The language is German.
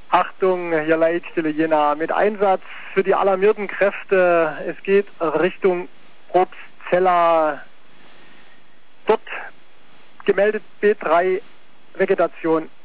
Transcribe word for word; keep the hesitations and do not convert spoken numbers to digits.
Achtung, hier Leitstelle Jena, mit Einsatz für die alarmierten Kräfte. Es geht Richtung Probstzella. Dort gemeldet B drei Vegetation